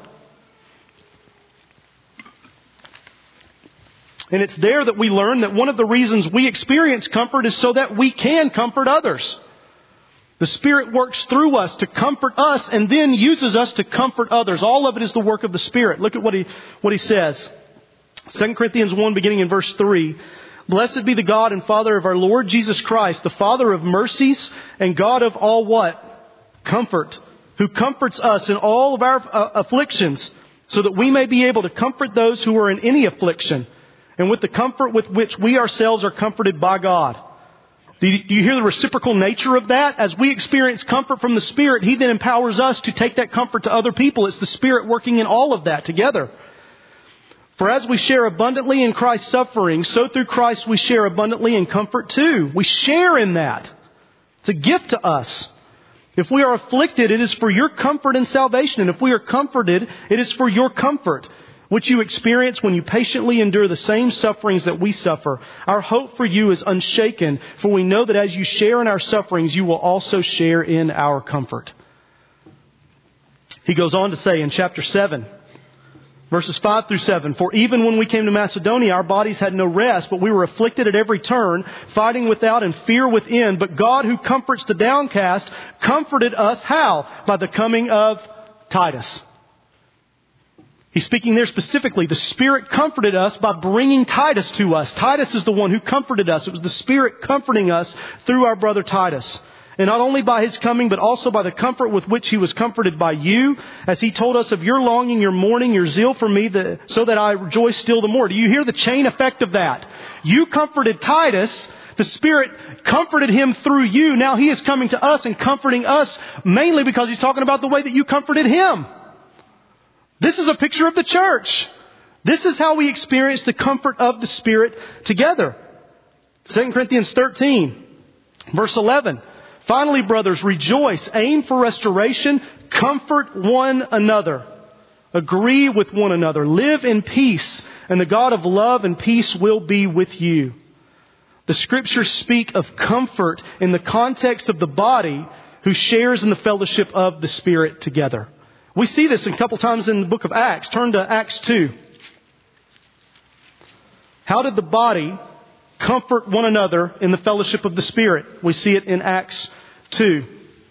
A: And it's there that we learn that one of the reasons we experience comfort is so that we can comfort others. The Spirit works through us to comfort us and then uses us to comfort others. All of it is the work of the Spirit. Look at what he says. 2 Corinthians 1, beginning in verse 3. Blessed be the God and Father of our Lord Jesus Christ, the Father of mercies and God of all what? Comfort. Who comforts us in all of our afflictions, so that we may be able to comfort those who are in any affliction, and with the comfort with which we ourselves are comforted by God. Do you hear the reciprocal nature of that? As we experience comfort from the Spirit, He then empowers us to take that comfort to other people. It's the Spirit working in all of that together. For as we share abundantly in Christ's suffering, so through Christ we share abundantly in comfort too. We share in that. It's a gift to us. If we are afflicted, it is for your comfort and salvation. And if we are comforted, it is for your comfort, which you experience when you patiently endure the same sufferings that we suffer. Our hope for you is unshaken, for we know that as you share in our sufferings, you will also share in our comfort. He goes on to say in chapter 7, verses 5 through 7, For even when we came to Macedonia, our bodies had no rest, but we were afflicted at every turn, fighting without and fear within. But God, who comforts the downcast, comforted us how? By the coming of Titus. He's speaking there specifically. The Spirit comforted us by bringing Titus to us. Titus is the one who comforted us. It was the Spirit comforting us through our brother Titus. And not only by his coming, but also by the comfort with which he was comforted by you, as he told us of your longing, your mourning, your zeal for me, so that I rejoice still the more. Do you hear the chain effect of that? You comforted Titus. The Spirit comforted him through you. Now He is coming to us and comforting us, mainly because He's talking about the way that you comforted Him. This is a picture of the church. This is how we experience the comfort of the Spirit together. 2 Corinthians 13, verse 11. Finally, brothers, rejoice, aim for restoration, comfort one another, agree with one another, live in peace, and the God of love and peace will be with you. The Scriptures speak of comfort in the context of the body who shares in the fellowship of the Spirit together. We see this a couple times in the book of Acts. Turn to Acts 2. How did the body comfort one another in the fellowship of the Spirit? We see it in Acts 2.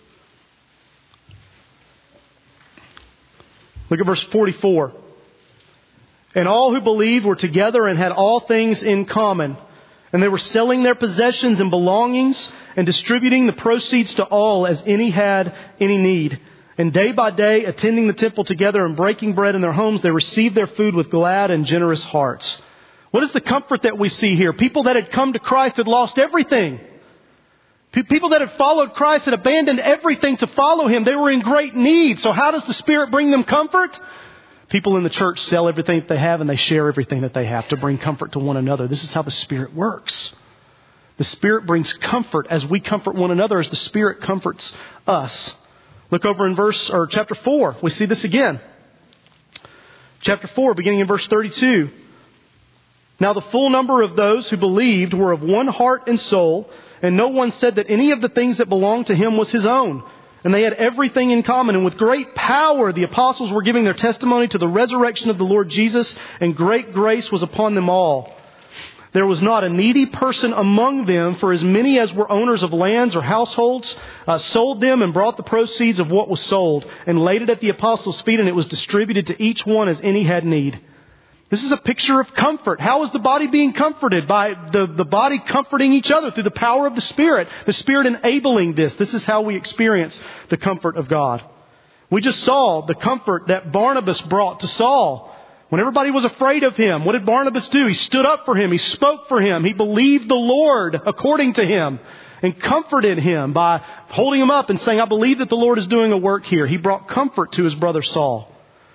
A: Look at verse 44. And all who believed were together and had all things in common. And they were selling their possessions and belongings and distributing the proceeds to all as any had any need. And day by day, attending the temple together and breaking bread in their homes, they received their food with glad and generous hearts. What is the comfort that we see here? People that had come to Christ had lost everything. People that had followed Christ had abandoned everything to follow Him. They were in great need. So how does the Spirit bring them comfort? People in the church sell everything that they have and they share everything that they have to bring comfort to one another. This is how the Spirit works. The Spirit brings comfort as we comfort one another, as the Spirit comforts us. Look over in chapter 4. We see this again. Chapter 4, beginning in verse 32. Now the full number of those who believed were of one heart and soul, and no one said that any of the things that belonged to him was his own, And they had everything in common. And with great power, the apostles were giving their testimony to the resurrection of the Lord Jesus, and great grace was upon them all. There was not a needy person among them, for as many as were owners of lands or households sold them and brought the proceeds of what was sold and laid it at the apostles' feet, and it was distributed to each one as any had need. This is a picture of comfort. How is the body being comforted? By the body comforting each other through the power of the Spirit enabling this. This is how we experience the comfort of God. We just saw the comfort that Barnabas brought to Saul. When everybody was afraid of him, what did Barnabas do? He stood up for him. He spoke for him. He believed the Lord according to him and comforted him by holding him up and saying, I believe that the Lord is doing a work here. He brought comfort to his brother Saul.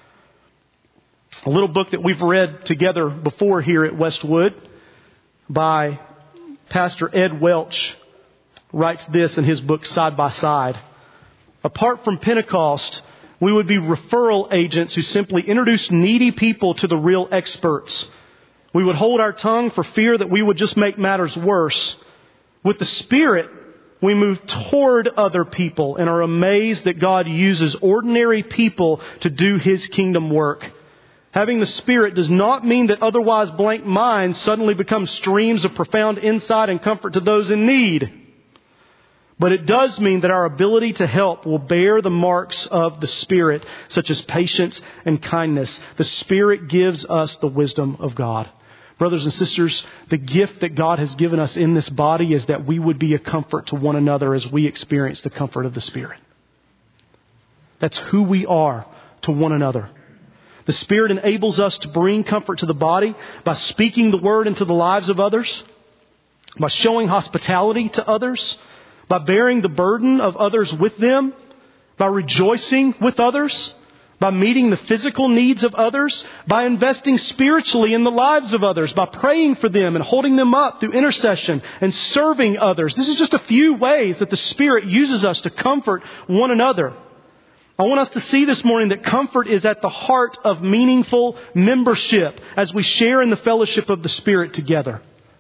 A: A little book that we've read together before here at Westwood by Pastor Ed Welch writes this in his book, Side by Side. Apart from Pentecost, we would be referral agents who simply introduce needy people to the real experts. We would hold our tongue for fear that we would just make matters worse. With the Spirit, we move toward other people and are amazed that God uses ordinary people to do His kingdom work. Having the Spirit does not mean that otherwise blank minds suddenly become streams of profound insight and comfort to those in need. But it does mean that our ability to help will bear the marks of the Spirit, such as patience and kindness. The Spirit gives us the wisdom of God. Brothers and sisters, the gift that God has given us in this body is that we would be a comfort to one another as we experience the comfort of the Spirit. That's who we are to one another. The Spirit enables us to bring comfort to the body by speaking the Word into the lives of others, by showing hospitality to others, by bearing the burden of others with them, by rejoicing with others, by meeting the physical needs of others, by investing spiritually in the lives of others, by praying for them and holding them up through intercession and serving others. This is just a few ways that the Spirit uses us to comfort one another. I want us to see this morning that comfort is at the heart of meaningful membership as we share in the fellowship of the Spirit together.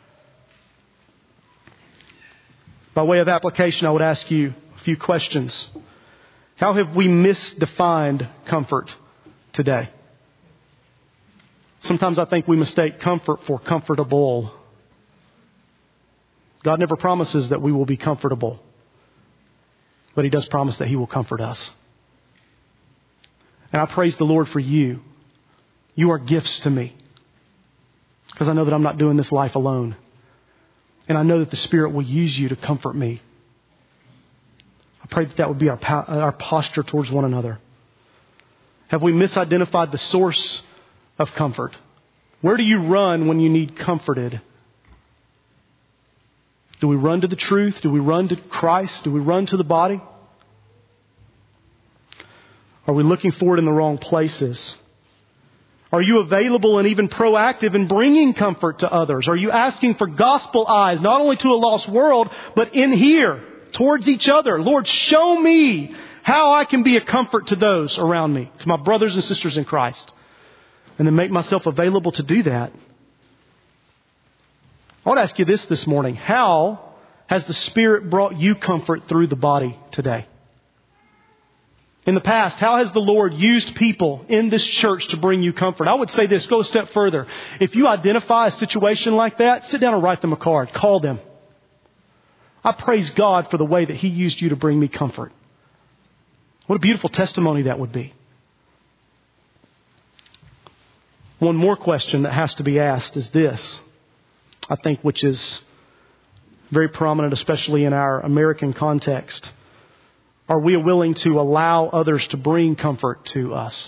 A: By way of application, I would ask you a few questions. How have we misdefined comfort today? Sometimes I think we mistake comfort for comfortable. God never promises that we will be comfortable, but He does promise that He will comfort us. And I praise the Lord for you. You are gifts to me because I know that I'm not doing this life alone. And I know that the Spirit will use you to comfort me. I pray that would be our posture towards one another. Have we misidentified the source of comfort? Where do you run when you need comforted? Do we run to the truth? Do we run to Christ? Do we run to the body? Are we looking for it in the wrong places? Are you available and even proactive in bringing comfort to others? Are you asking for gospel eyes, not only to a lost world, but in here, towards each other? Lord, show me how I can be a comfort to those around me, to my brothers and sisters in Christ. And then make myself available to do that. I want to ask you this morning. How has the Spirit brought you comfort through the body today? In the past, how has the Lord used people in this church to bring you comfort? I would say this, go a step further. If you identify a situation like that, sit down and write them a card. Call them. I praise God for the way that He used you to bring me comfort. What a beautiful testimony that would be. One more question that has to be asked is this, I think, which is very prominent, especially in our American context. Are we willing to allow others to bring comfort to us?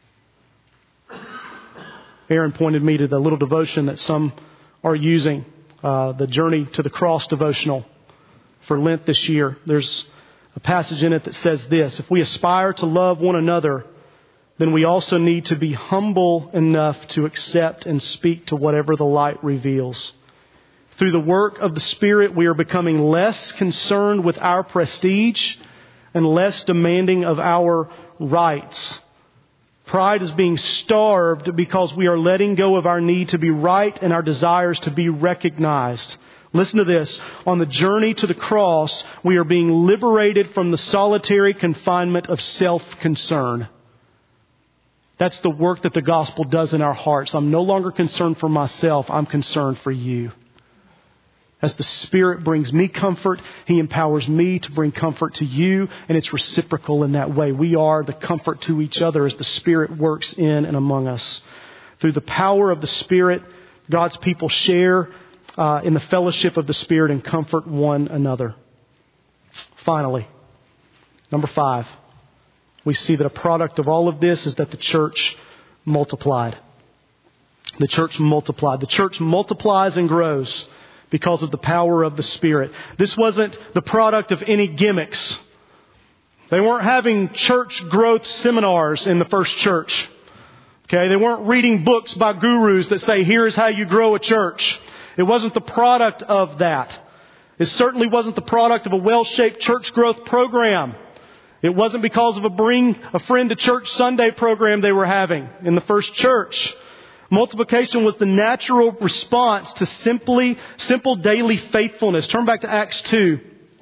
A: Aaron pointed me to the little devotion that some are using, the Journey to the Cross devotional for Lent this year. There's a passage in it that says this: if we aspire to love one another, then we also need to be humble enough to accept and speak to whatever the light reveals. Through the work of the Spirit, we are becoming less concerned with our prestige and less demanding of our rights. Pride is being starved because we are letting go of our need to be right and our desires to be recognized. Listen to this. On the journey to the cross, we are being liberated from the solitary confinement of self-concern. That's the work that the gospel does in our hearts. I'm no longer concerned for myself. I'm concerned for you. As the Spirit brings me comfort, He empowers me to bring comfort to you, and it's reciprocal in that way. We are the comfort to each other as the Spirit works in and among us. Through the power of the Spirit, God's people share in the fellowship of the Spirit and comfort one another. Finally, number 5, we see that a product of all of this is that the church multiplied. The church multiplied. The church multiplies and grows because of the power of the Spirit. This wasn't the product of any gimmicks. They weren't having church growth seminars in the first church. Okay, they weren't reading books by gurus that say, here's how you grow a church. It wasn't the product of that. It certainly wasn't the product of a well-shaped church growth program. It wasn't because of a Bring a Friend to Church Sunday program they were having in the first church. Multiplication was the natural response to simple daily faithfulness. Turn back to Acts 2.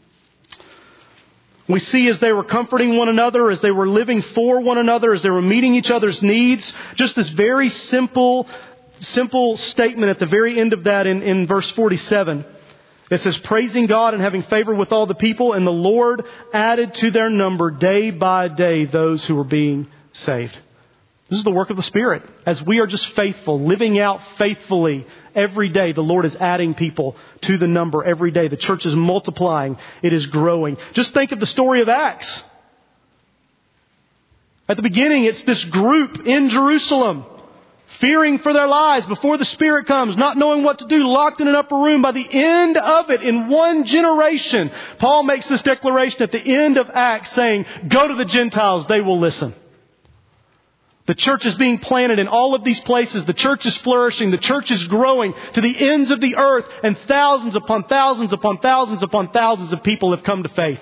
A: We see as they were comforting one another, as they were living for one another, as they were meeting each other's needs, just this very simple statement at the very end of that in verse 47. It says, praising God and having favor with all the people, and the Lord added to their number day by day those who were being saved. This is the work of the Spirit. As we are just faithful, living out faithfully every day, the Lord is adding people to the number every day. The church is multiplying. It is growing. Just think of the story of Acts. At the beginning, it's this group in Jerusalem, fearing for their lives before the Spirit comes, not knowing what to do, locked in an upper room. By the end of it, in one generation, Paul makes this declaration at the end of Acts saying, go to the Gentiles, they will listen. The church is being planted in all of these places. The church is flourishing. The church is growing to the ends of the earth. And thousands upon thousands upon thousands upon thousands of people have come to faith.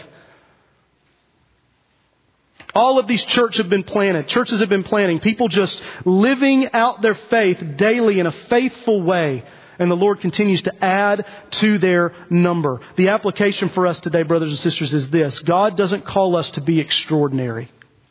A: All of these churches have been planted. Churches have been planting. People just living out their faith daily in a faithful way. And the Lord continues to add to their number. The application for us today, brothers and sisters, is this. God doesn't call us to be extraordinary.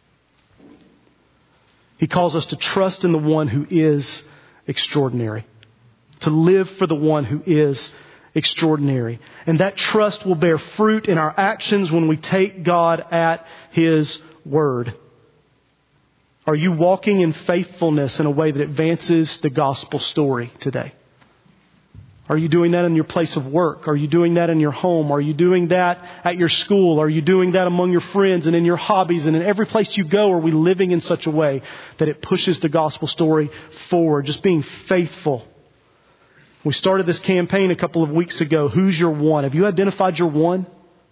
A: He calls us to trust in the one who is extraordinary. To live for the one who is extraordinary. And that trust will bear fruit in our actions when we take God at His word. Are you walking in faithfulness in a way that advances the gospel story today? Are you doing that in your place of work? Are you doing that in your home? Are you doing that at your school? Are you doing that among your friends and in your hobbies and in every place you go? Are we living in such a way that it pushes the gospel story forward? Just being faithful. We started this campaign a couple of weeks ago. Who's your one? Have you identified your one? Have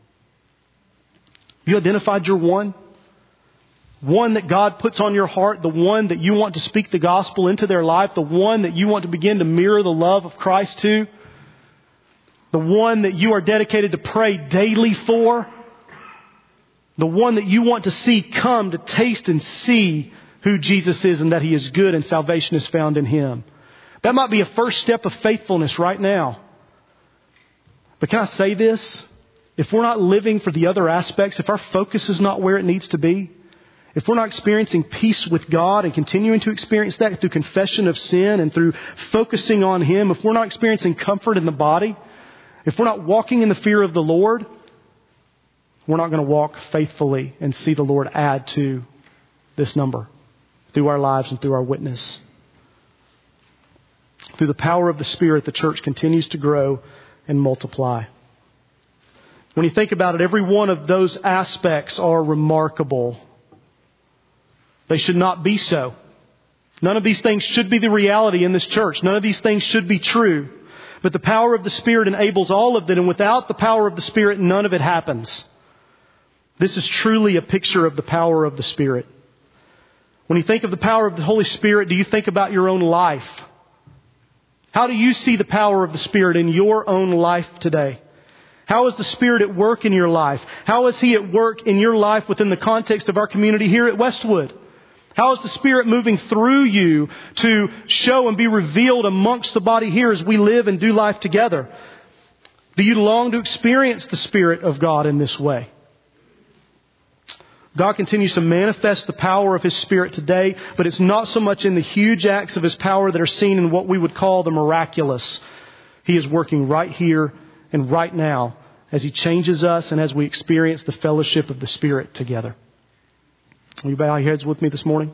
A: you identified your one? One that God puts on your heart, the one that you want to speak the gospel into their life, the one that you want to begin to mirror the love of Christ to, the one that you are dedicated to pray daily for, the one that you want to see come to taste and see who Jesus is and that He is good and salvation is found in Him. That might be a first step of faithfulness right now. But can I say this? If we're not living for the other aspects, if our focus is not where it needs to be, if we're not experiencing peace with God and continuing to experience that through confession of sin and through focusing on Him, if we're not experiencing comfort in the body, if we're not walking in the fear of the Lord, we're not going to walk faithfully and see the Lord add to this number through our lives and through our witness. Through the power of the Spirit, the church continues to grow and multiply. When you think about it, every one of those aspects are remarkable. They should not be so. None of these things should be the reality in this church. None of these things should be true. But the power of the Spirit enables all of it. And without the power of the Spirit, none of it happens. This is truly a picture of the power of the Spirit. When you think of the power of the Holy Spirit, do you think about your own life? How do you see the power of the Spirit in your own life today? How is the Spirit at work in your life? How is He at work in your life within the context of our community here at Westwood? How is the Spirit moving through you to show and be revealed amongst the body here as we live and do life together? Do you long to experience the Spirit of God in this way? God continues to manifest the power of His Spirit today, but it's not so much in the huge acts of His power that are seen in what we would call the miraculous. He is working right here and right now as He changes us and as we experience the fellowship of the Spirit together. Will you bow your heads with me this morning?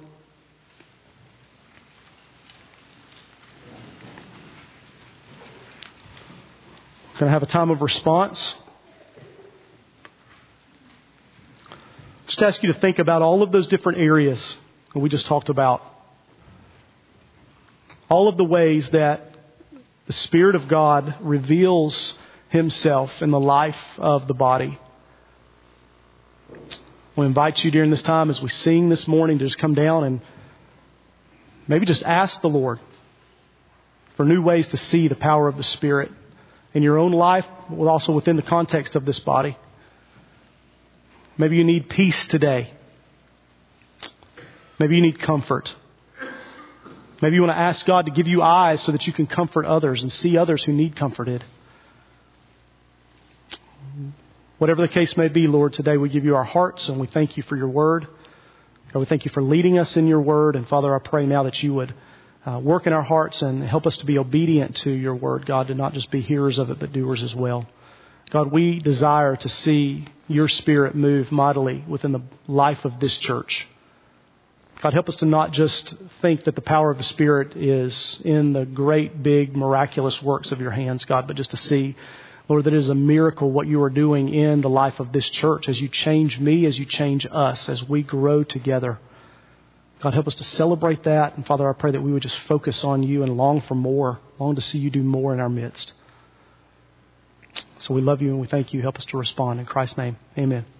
A: We're going to have a time of response. Just ask you to think about all of those different areas that we just talked about. All of the ways that the Spirit of God reveals Himself in the life of the body. We invite you during this time as we sing this morning to just come down and maybe just ask the Lord for new ways to see the power of the Spirit in your own life, but also within the context of this body. Maybe you need peace today. Maybe you need comfort. Maybe you want to ask God to give you eyes so that you can comfort others and see others who need comforted. Whatever the case may be, Lord, today we give you our hearts and we thank you for your word. God, we thank you for leading us in your word. And Father, I pray now that you would work in our hearts and help us to be obedient to your word, God, to not just be hearers of it, but doers as well. God, we desire to see your Spirit move mightily within the life of this church. God, help us to not just think that the power of the Spirit is in the great, big, miraculous works of your hands, God, but just to see, Lord, that it is a miracle what you are doing in the life of this church as you change me, as you change us, as we grow together. God, help us to celebrate that. And Father, I pray that we would just focus on you and long for more, long to see you do more in our midst. So we love you and we thank you. Help us to respond. In Christ's name, amen.